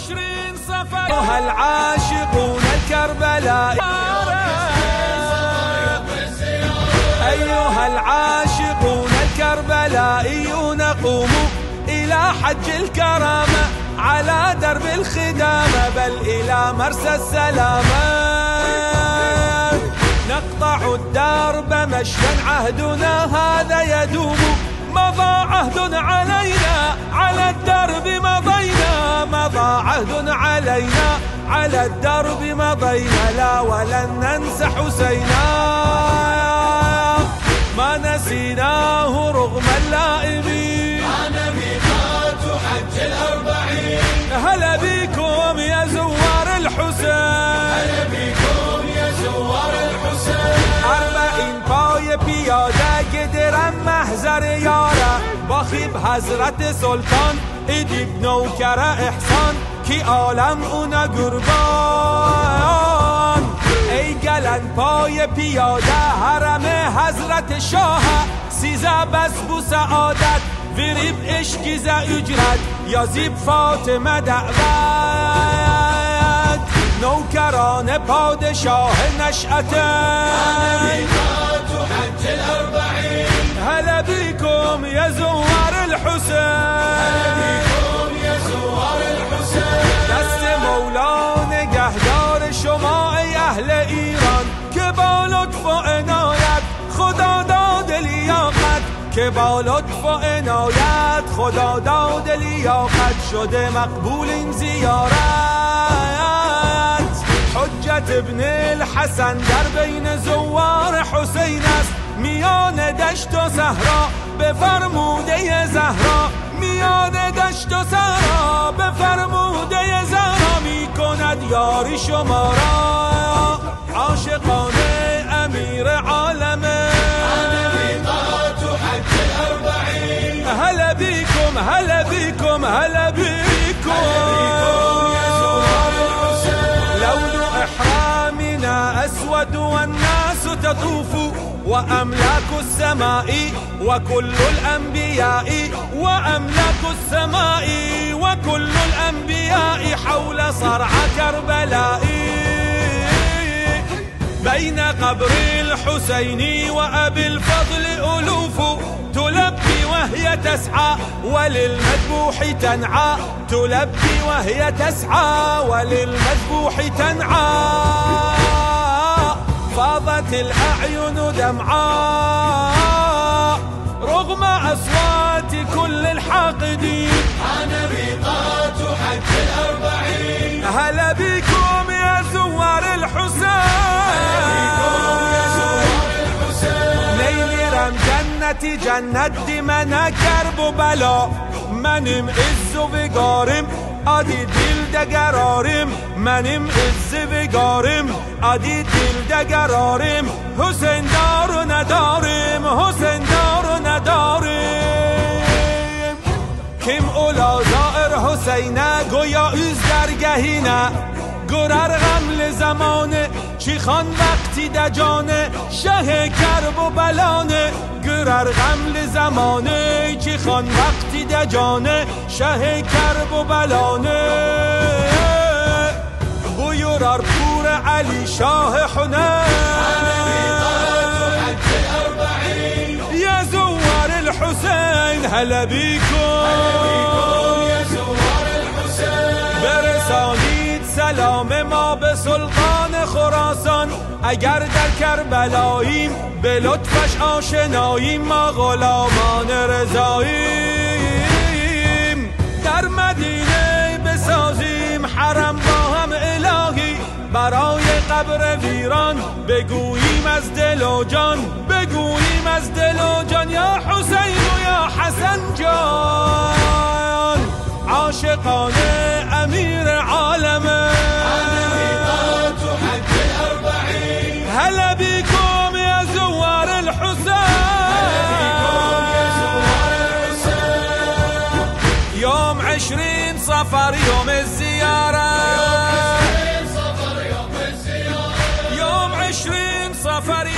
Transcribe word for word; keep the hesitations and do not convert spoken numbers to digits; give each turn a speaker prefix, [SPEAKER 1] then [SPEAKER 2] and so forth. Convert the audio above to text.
[SPEAKER 1] عشرين صفر وهالعاشقون الكربلاء أيها العاشقون الكربلائيون قوموا إلى حج الكرامة على درب الخدامة بل إلى مرسى السلامة نقطع الدرب مشيا عهدنا هذا يدوم مضى عهد علينا على الدرب مضينا مضى عهد علينا على الدرب مضينا لا ولن ننسى حسينا ما نسيناه رغم اللائمين
[SPEAKER 2] أنا ميقات حج الأربعين
[SPEAKER 1] هلا بكم يا زوار الحسين
[SPEAKER 2] هلا بكم يا زوار الحسين
[SPEAKER 1] أربعين پای پیاده گدرم محضر یاره باخیب حضرت سلطان ایدید نوکر احسان کی عالم اونا قربان ای گلن پای پیاده حرم حضرت شاه سیزه بس بو سعادت وریب اشکی ز اجرت یا زیب فاطمه دعوت نوکران پادشاه نشأت
[SPEAKER 2] حج الأربعين
[SPEAKER 1] هلا بكم يا زوار الحسين
[SPEAKER 2] هلا بكم يا زوار الحسين
[SPEAKER 1] دست مولا نگهدار شما ای اهل ایران که با لطف و عنایت خدا داد لیاقت که با لطف و عنایت خدا داد لیاقت شده مقبول این زیارت حجت ابن الحسن در بین زوار حسین است میان دشت و صحرا به فرموده زهرا میان دشت و صحرا به فرموده زهرا می کند یاری شما را عاشقانه امیر عالمه
[SPEAKER 2] أنا ميقات حج الأربعين
[SPEAKER 1] هلا بكم هلا بكم هلا بكم
[SPEAKER 2] يا زوار الحسين
[SPEAKER 1] لون إحرامنا أسود والناس تطوف وأملاك السماء وكل الأنبياء وأملاك السماء وكل الأنبياء حول صرع كربلاء بين قبر الحسين وأبي الفضل ألوف تلبي وهي تسعى وللمذبوح تنعى تلبي وهي تسعى وللمذبوح تنعى فاضت الأعين دمعاء رغم أصوات كل الحاقدين
[SPEAKER 2] أنا ميقات حج الأربعين
[SPEAKER 1] هلا بكم يا زوار الحسين ليل رم جنتي جنت دي من کرب و بلا منم عز و بگارم آدی دل دگرارم منم عز بگارم آدی دل دگرارم حسین دار و ندارم حسین دار و ندارم کم اولا زائر حسینه گویا از درگهینه گرر غمل زمانه چی خان وقتی دجانه شه کرب و بلانه گرر غمل زمانه چی خان وقتی دجانه شه کرب و بلانه بویرار پور علی شاه حنین یا زوار الحسین هلا بیکن
[SPEAKER 2] يا زوار الحسين
[SPEAKER 1] برسانید سلام ما به سلطان خراسان اگر در کربلاییم به لطفش آشناییم ما غلامان رضاییم در مدینه بسازیم حرم با هم الهی برای قبر ویران بگوییم از دل و جان بگوییم از دل و جان یا حسین و یا حسن جان عاشقانه امیر عالمه هلا بكم يا زوار الحسين يوم عشرين صفر يوم الزيارة يوم عشرين صفر